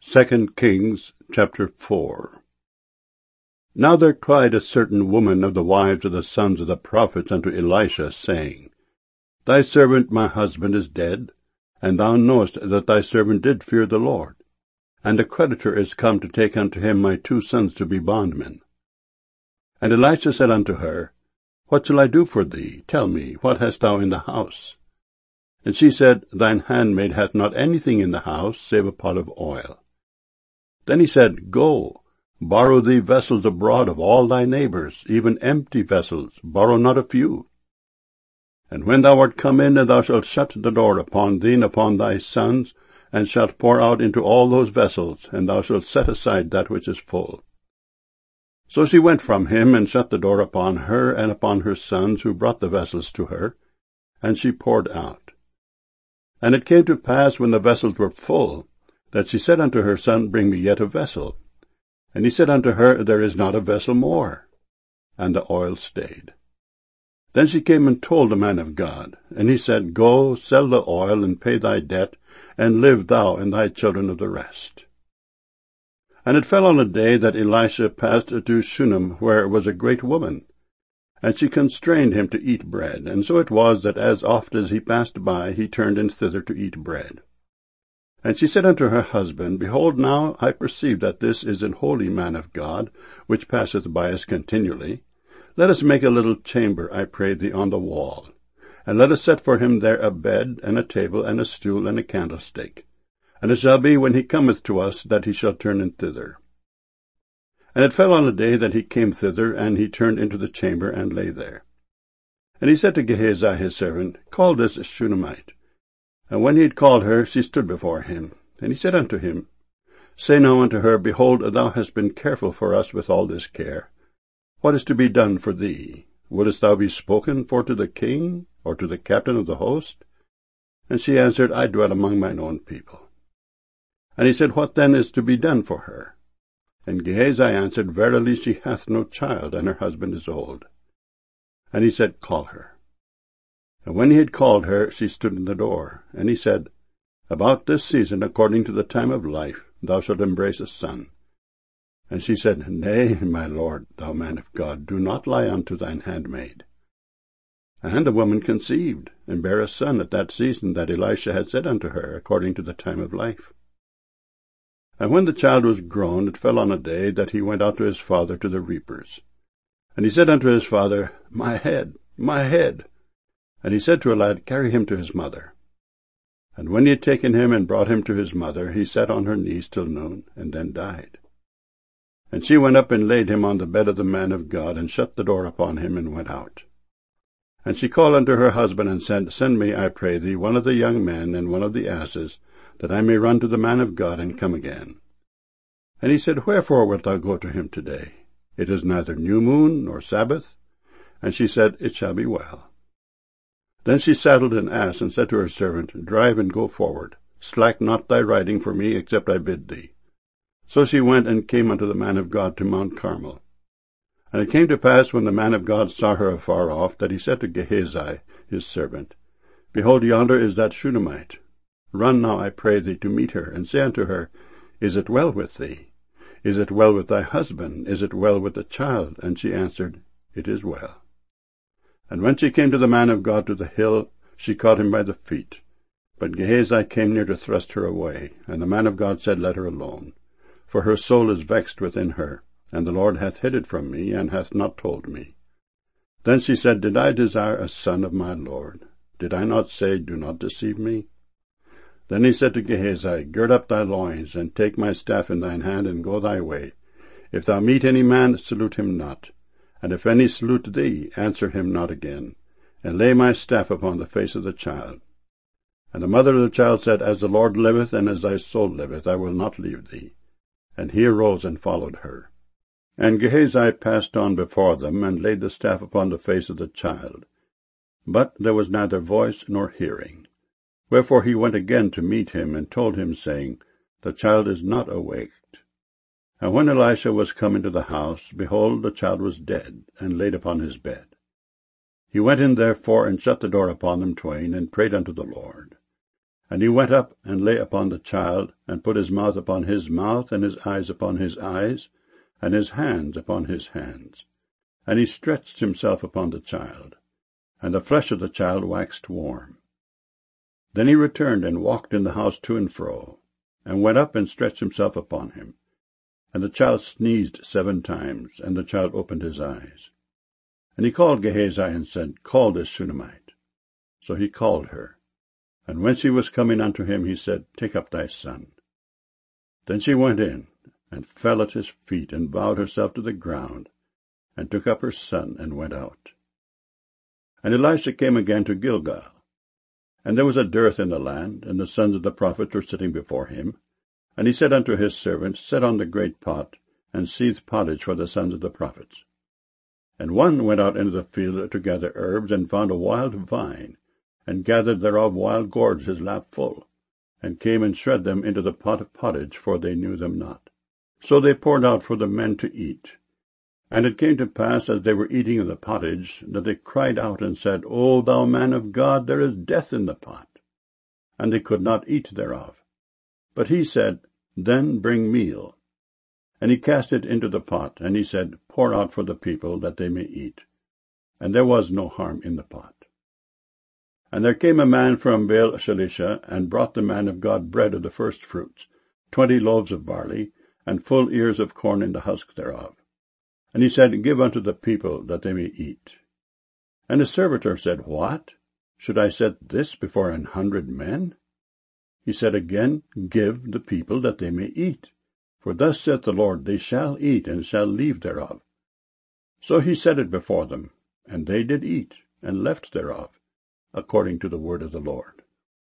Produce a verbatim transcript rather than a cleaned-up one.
Second Kings chapter four. Now there cried a certain woman of the wives of the sons of the prophets unto Elisha, saying, Thy servant my husband is dead, and thou knowest that thy servant did fear the Lord. And a creditor is come to take unto him my two sons to be bondmen. And Elisha said unto her, What shall I do for thee? Tell me, what hast thou in the house? And she said, Thine handmaid hath not anything in the house, save a pot of oil. Then he said, Go, borrow thee vessels abroad of all thy neighbors, even empty vessels, borrow not a few. And when thou art come in, and thou shalt shut the door upon thee and upon thy sons, and shalt pour out into all those vessels, and thou shalt set aside that which is full. So she went from him, and shut the door upon her and upon her sons, who brought the vessels to her, and she poured out. And it came to pass, when the vessels were full, that she said unto her son, Bring me yet a vessel. And he said unto her, There is not a vessel more. And the oil stayed. Then she came and told the man of God, and he said, Go, sell the oil, and pay thy debt, and live thou and thy children of the rest. And it fell on a day that Elisha passed to Shunem, where was a great woman. And she constrained him to eat bread, and so it was that as oft as he passed by, he turned in thither to eat bread. And she said unto her husband, Behold, now I perceive that this is an holy man of God, which passeth by us continually. Let us make a little chamber, I pray thee, on the wall, and let us set for him there a bed, and a table, and a stool, and a candlestick. And it shall be, when he cometh to us, that he shall turn in thither. And it fell on a day that he came thither, and he turned into the chamber, and lay there. And he said to Gehazi his servant, Call this Shunammite. And when he had called her, she stood before him. And he said unto him, Say now unto her, Behold, thou hast been careful for us with all this care. What is to be done for thee? Wouldest thou be spoken for to the king, or to the captain of the host? And she answered, I dwell among mine own people. And he said, What then is to be done for her? And Gehazi answered, Verily she hath no child, and her husband is old. And he said, Call her. And when he had called her, she stood in the door. And he said, About this season, according to the time of life, thou shalt embrace a son. And she said, Nay, my lord, thou man of God, do not lie unto thine handmaid. And the woman conceived, and bare a son at that season that Elisha had said unto her, according to the time of life. And when the child was grown, it fell on a day that he went out to his father to the reapers. And he said unto his father, My head, my head. And he said to a lad, Carry him to his mother. And when he had taken him and brought him to his mother, he sat on her knees till noon, and then died. And she went up and laid him on the bed of the man of God, and shut the door upon him, and went out. And she called unto her husband, and said, Send me, I pray thee, one of the young men, and one of the asses, that I may run to the man of God, and come again. And he said, Wherefore wilt thou go to him today? It is neither new moon, nor Sabbath. And she said, It shall be well. Then she saddled an ass, and said to her servant, Drive and go forward. Slack not thy riding for me, except I bid thee. So she went and came unto the man of God to Mount Carmel. And it came to pass, when the man of God saw her afar off, that he said to Gehazi his servant, Behold, yonder is that Shunammite. Run now, I pray thee, to meet her, and say unto her, Is it well with thee? Is it well with thy husband? Is it well with the child? And she answered, It is well. And when she came to the man of God to the hill, she caught him by the feet. But Gehazi came near to thrust her away. And the man of God said, Let her alone. For her soul is vexed within her, and the Lord hath hid it from me, and hath not told me. Then she said, Did I desire a son of my Lord? Did I not say, Do not deceive me? Then he said to Gehazi, Gird up thy loins, and take my staff in thine hand, and go thy way. If thou meet any man, salute him not. And if any salute thee, answer him not again. And lay my staff upon the face of the child. And the mother of the child said, As the Lord liveth, and as thy soul liveth, I will not leave thee. And he arose and followed her. And Gehazi passed on before them, and laid the staff upon the face of the child. But there was neither voice nor hearing. Wherefore he went again to meet him, and told him, saying, The child is not awaked. And when Elisha was come into the house, behold, the child was dead, and laid upon his bed. He went in therefore, and shut the door upon them twain, and prayed unto the Lord. And he went up, and lay upon the child, and put his mouth upon his mouth, and his eyes upon his eyes, and his hands upon his hands. And he stretched himself upon the child, and the flesh of the child waxed warm. Then he returned, and walked in the house to and fro, and went up and stretched himself upon him. And the child sneezed seven times, and the child opened his eyes. And he called Gehazi, and said, Call this Shunammite. So he called her. And when she was coming unto him, he said, Take up thy son. Then she went in, and fell at his feet, and bowed herself to the ground, and took up her son, and went out. And Elisha came again to Gilgal. And there was a dearth in the land, and the sons of the prophets were sitting before him. And he said unto his servants, Set on the great pot, and seethe pottage for the sons of the prophets. And one went out into the field to gather herbs, and found a wild vine, and gathered thereof wild gourds his lap full, and came and shred them into the pot of pottage, for they knew them not. So they poured out for the men to eat. And it came to pass, as they were eating of the pottage, that they cried out and said, O thou man of God, there is death in the pot. And they could not eat thereof. But he said, Then bring meal. And he cast it into the pot, and he said, Pour out for the people, that they may eat. And there was no harm in the pot. And there came a man from Baal Shalisha, and brought the man of God bread of the firstfruits, twenty loaves of barley, and full ears of corn in the husk thereof. And he said, Give unto the people, that they may eat. And the servitor said, What? Should I set this before an hundred men? He said again, Give the people, that they may eat. For thus saith the Lord, They shall eat, and shall leave thereof. So he set it before them, and they did eat, and left thereof, according to the word of the Lord.